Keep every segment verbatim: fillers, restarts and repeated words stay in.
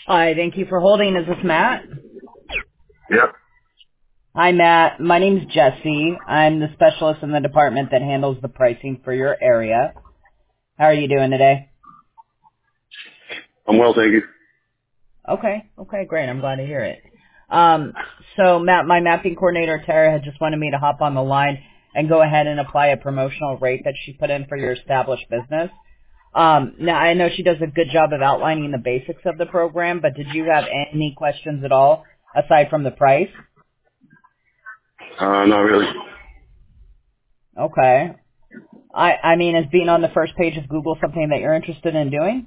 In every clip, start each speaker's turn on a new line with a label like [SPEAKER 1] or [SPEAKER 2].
[SPEAKER 1] Hi, thank you for holding. Is this Matt?
[SPEAKER 2] Yep.
[SPEAKER 1] Hi, Matt. My name's Jesse. I'm the specialist in the department that handles the pricing for your area. How are you doing today?
[SPEAKER 2] I'm well, thank you.
[SPEAKER 1] Okay, okay, great. I'm glad to hear it. Um, so, Matt, my mapping coordinator, Tara, had just wanted me to hop on the line and go ahead and apply a promotional rate that she put in for your established business. Um, now, I know she does a good job of outlining the basics of the program, but did you have any questions at all aside from the price?
[SPEAKER 2] Uh, not really.
[SPEAKER 1] Okay. I, I mean, is being on the first page of Google something that you're interested in doing?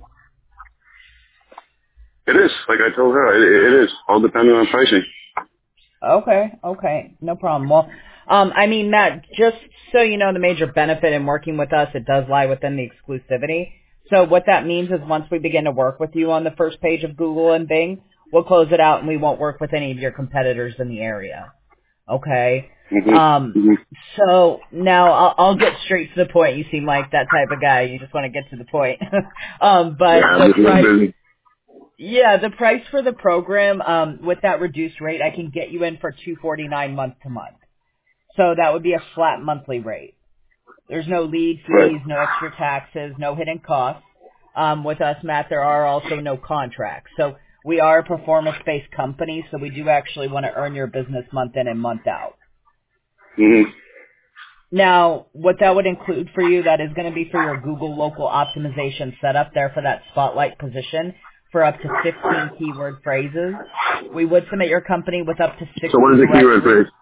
[SPEAKER 2] It is, like I told her, it, it is, all depending on pricing.
[SPEAKER 1] Okay, okay, no problem. Well, um, I mean, Matt, just so you know, the major benefit in working with us, it does lie within the exclusivity. So what that means is once we begin to work with you on the first page of Google and Bing, we'll close it out and we won't work with any of your competitors in the area. Okay?
[SPEAKER 2] Mm-hmm.
[SPEAKER 1] Um,
[SPEAKER 2] Mm-hmm.
[SPEAKER 1] so now I'll, I'll get straight to the point. You seem like that type of guy. You just want to get to the point. um, but
[SPEAKER 2] Yeah, I'm
[SPEAKER 1] the
[SPEAKER 2] just real
[SPEAKER 1] price,
[SPEAKER 2] busy.
[SPEAKER 1] yeah, the price for the program, um, with that reduced rate, I can get you in for two forty-nine month to month. So that would be a flat monthly rate. There's no lead
[SPEAKER 2] Right.
[SPEAKER 1] fees, no extra taxes, no hidden costs. Um, with us, Matt, there are also no contracts. So we are a performance-based company, so we do actually want to earn your business month in and month out.
[SPEAKER 2] Mm-hmm.
[SPEAKER 1] Now, what that would include for you, that is going to be for your Google local optimization setup there for that spotlight position for up to fifteen keyword phrases. We would submit your company with up to
[SPEAKER 2] So
[SPEAKER 1] sixty
[SPEAKER 2] what is the keyword
[SPEAKER 1] directories.
[SPEAKER 2] phrase?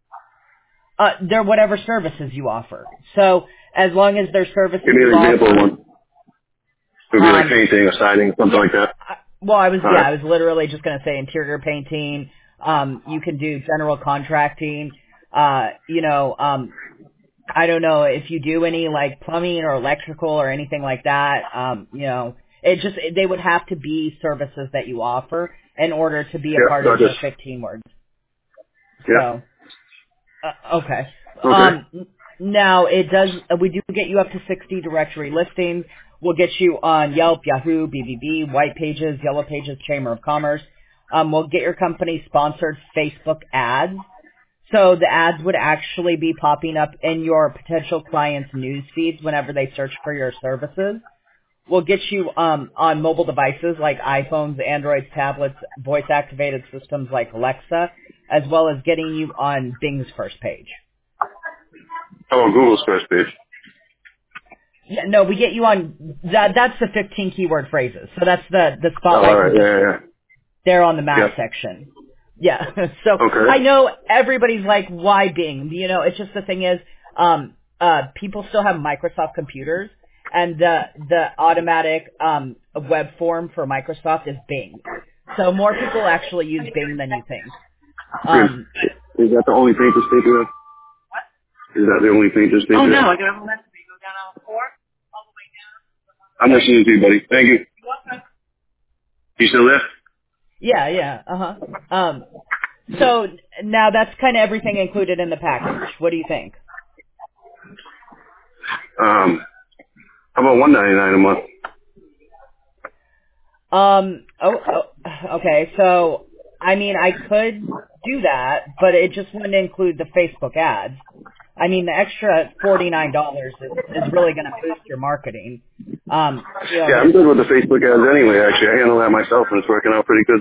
[SPEAKER 1] Uh, they're whatever services you offer. So as long as they're services
[SPEAKER 2] Give me
[SPEAKER 1] you
[SPEAKER 2] an example of
[SPEAKER 1] offer,
[SPEAKER 2] one. It would be like
[SPEAKER 1] um,
[SPEAKER 2] painting or siding, something
[SPEAKER 1] yeah.
[SPEAKER 2] like that.
[SPEAKER 1] I- Well, I was
[SPEAKER 2] All
[SPEAKER 1] yeah,
[SPEAKER 2] right.
[SPEAKER 1] I was literally just going to say interior painting. Um, you can do general contracting. Uh, you know, um, I don't know if you do any like plumbing or electrical or anything like that. Um, you know, it just they would have to be services that you offer in order to be a
[SPEAKER 2] Yeah,
[SPEAKER 1] part of
[SPEAKER 2] gotcha.
[SPEAKER 1] the fifteen words. So.
[SPEAKER 2] Yeah.
[SPEAKER 1] Uh, okay.
[SPEAKER 2] Okay.
[SPEAKER 1] Um, n- now it does. Uh, we do get you up to sixty directory listings. We'll get you on Yelp, Yahoo, B B B, White Pages, Yellow Pages, Chamber of Commerce. Um, we'll get your company sponsored Facebook ads. So the ads would actually be popping up in your potential clients' news feeds whenever they search for your services. We'll get you um, on mobile devices like iPhones, Androids, tablets, voice-activated systems like Alexa, as well as getting you on Bing's first page.
[SPEAKER 2] How about Google's first page?
[SPEAKER 1] Yeah, no, we get you on that. That's the fifteen keyword phrases. So that's the the
[SPEAKER 2] Oh, all
[SPEAKER 1] spotlight
[SPEAKER 2] right. Yeah, yeah,
[SPEAKER 1] position.
[SPEAKER 2] yeah.
[SPEAKER 1] They're on the map
[SPEAKER 2] Yep.
[SPEAKER 1] section. Yeah. So I
[SPEAKER 2] Okay.
[SPEAKER 1] know everybody's like, why Bing? You know, it's just the thing is, um, uh, people still have Microsoft computers, and the the automatic um web form for Microsoft is Bing. So more people actually use Bing than you think.
[SPEAKER 2] Good.
[SPEAKER 1] Um,
[SPEAKER 2] Is that the only painter state you have? Is that the only painter state you have? I'm listening to you, buddy. Thank you. You still there?
[SPEAKER 1] yeah, yeah, uh huh. Um, so now that's kind of everything included in the package. What do you think?
[SPEAKER 2] Um, how about one ninety nine a month?
[SPEAKER 1] Um. Oh, oh. Okay. So, I mean, I could do that, but it just wouldn't include the Facebook ads. I mean, the extra forty nine dollars is is really going to boost your marketing. Um. You know,
[SPEAKER 2] Yeah,
[SPEAKER 1] there's
[SPEAKER 2] I'm good with the Facebook ads anyway. Actually, I handle that myself, and it's working out pretty good.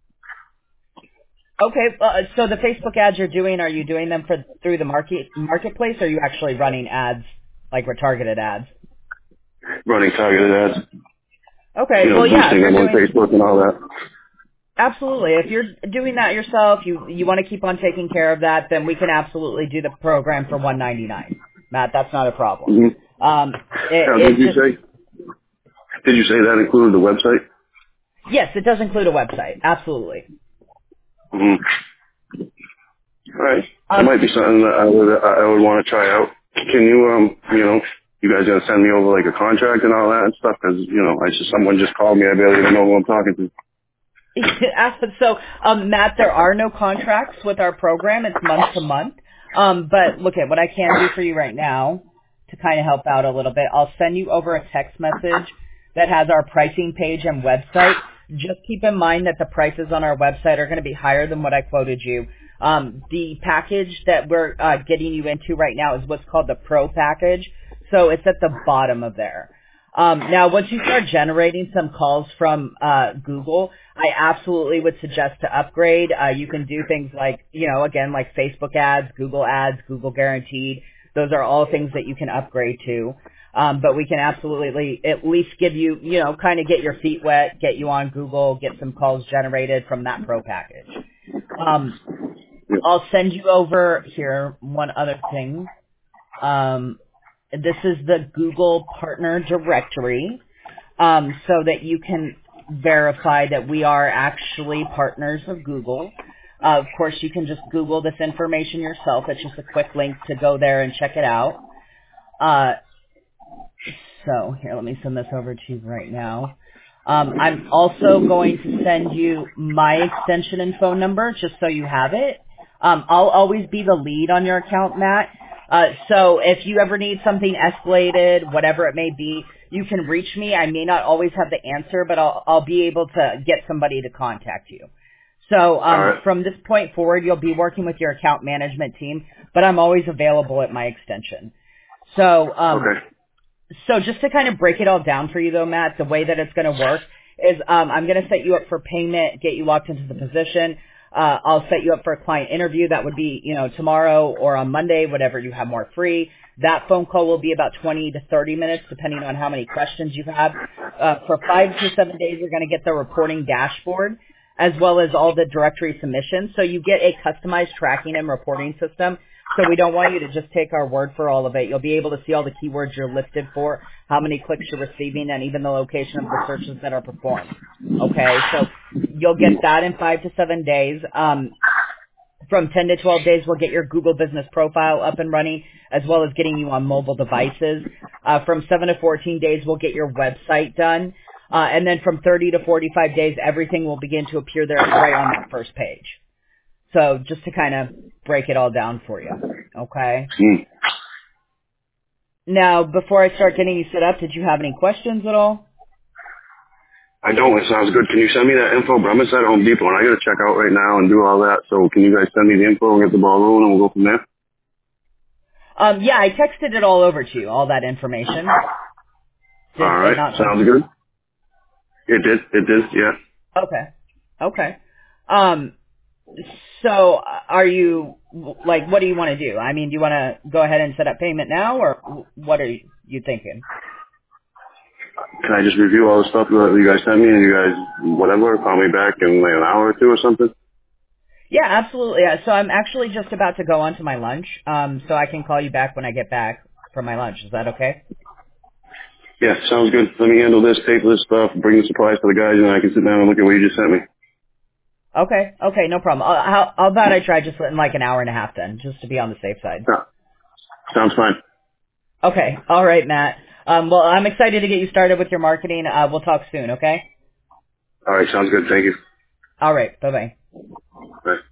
[SPEAKER 1] okay. Uh, so the Facebook ads you're doing, are you doing them for through the market marketplace, or are you actually running ads like retargeted ads?
[SPEAKER 2] Running targeted ads,
[SPEAKER 1] Okay.
[SPEAKER 2] you know,
[SPEAKER 1] Well, yeah. If
[SPEAKER 2] boosting
[SPEAKER 1] you're
[SPEAKER 2] them on
[SPEAKER 1] doing
[SPEAKER 2] Facebook and all that.
[SPEAKER 1] Absolutely. If you're doing that yourself, you you want to keep on taking care of that, then we can absolutely do the program for one ninety-nine. Matt, that's not a problem.
[SPEAKER 2] Mm-hmm.
[SPEAKER 1] Um, it,
[SPEAKER 2] Now, did
[SPEAKER 1] it
[SPEAKER 2] you
[SPEAKER 1] just
[SPEAKER 2] say? Did you say that included the website?
[SPEAKER 1] yes, it does include a website. Absolutely.
[SPEAKER 2] Mm-hmm. All right, that
[SPEAKER 1] Um,
[SPEAKER 2] might be something that I would I would want to try out. Can you um you know you guys gonna send me over like a contract and all that and stuff? Because you know I just someone just called me. I barely even know who I'm talking to.
[SPEAKER 1] so, um, Matt, there are no contracts with our program. It's month to month. Um, but look at what I can do for you right now to kind of help out a little bit. I'll send you over a text message that has our pricing page and website. just keep in mind that the prices on our website are going to be higher than what I quoted you. Um, the package that we're uh, getting you into right now is what's called the Pro package, so it's at the bottom of there. Um, now, once you start generating some calls from uh, Google, I absolutely would suggest to upgrade. Uh, you can do things like, you know, again, like Facebook ads, Google ads, Google Guaranteed. Those are all things that you can upgrade to. Um, but we can absolutely at least give you, you know, kind of get your feet wet, get you on Google, get some calls generated from that Pro package. Um, I'll send you over here one other thing. Um, this is the Google Partner Directory, um, so that you can verify that we are actually partners of Google. Uh, of course, you can just Google this information yourself. It's just a quick link to go there and check it out. Uh, so here, let me send this over to you right now. Um, I'm also going to send you my extension and phone number just so you have it. Um, I'll always be the lead on your account, Matt. Uh, so if you ever need something escalated, whatever it may be, you can reach me. I may not always have the answer, but I'll, I'll be able to get somebody to contact you. So um,
[SPEAKER 2] right.
[SPEAKER 1] From this point forward, you'll be working with your account management team, but I'm always available at my extension. So, um,
[SPEAKER 2] Okay.
[SPEAKER 1] so just to kind of break it all down for you, though, Matt, the way that it's going to work is um, I'm going to set you up for payment, get you locked into the position. Uh, I'll set you up for a client interview. That would be, you know, tomorrow or on Monday, whatever you have more free. That phone call will be about twenty to thirty minutes, depending on how many questions you have. Uh, for five to seven days, you're going to get the reporting dashboard, as well as all the directory submissions. So you get a customized tracking and reporting system. So we don't want you to just take our word for all of it. You'll be able to see all the keywords you're listed for, how many clicks you're receiving, and even the location of the searches that are performed. Okay, so you'll get that in five to seven days. Um, from ten to twelve days, we'll get your Google Business Profile up and running, as well as getting you on mobile devices. Uh, from seven to fourteen days, we'll get your website done. Uh, and then from thirty to forty-five days, everything will begin to appear there right on that first page. So just to kind of break it all down for you, okay?
[SPEAKER 2] Mm.
[SPEAKER 1] Now, before I start getting you set up, did you have any questions at all?
[SPEAKER 2] I don't. It sounds good. Can you send me that info? But I'm inside Home Depot, and I got to check out right now and do all that. So can you guys send me the info and get the ball rolling, and we'll go from there?
[SPEAKER 1] Um, yeah, I texted it all over to you, all that information. Did
[SPEAKER 2] All
[SPEAKER 1] it
[SPEAKER 2] right.
[SPEAKER 1] not
[SPEAKER 2] Sounds
[SPEAKER 1] come
[SPEAKER 2] good.
[SPEAKER 1] through?
[SPEAKER 2] It did. It did. Yeah.
[SPEAKER 1] Okay. Okay. Um, so uh, are you, like, what do you want to do? I mean, do you want to go ahead and set up payment now, or what are you, you thinking?
[SPEAKER 2] Can I just review all the stuff that you guys sent me, and you guys, whatever, call me back in like an hour or two or something?
[SPEAKER 1] Yeah, absolutely. Yeah. So I'm actually just about to go on to my lunch, um, so I can call you back when I get back from my lunch. Is that okay?
[SPEAKER 2] Yeah, sounds good. Let me handle this, tape this stuff, bring the supplies to the guys, and I can sit down and look at what you just sent me.
[SPEAKER 1] Okay. Okay, no problem. I'll, how, how about I try just in like an hour and a half then, just to be on the safe side?
[SPEAKER 2] Yeah. Sounds fine.
[SPEAKER 1] Okay. All right, Matt. Um, well, I'm excited to get you started with your marketing. Uh, we'll talk soon, okay?
[SPEAKER 2] All right, sounds good. Thank you.
[SPEAKER 1] All right. Bye-bye.
[SPEAKER 2] Bye.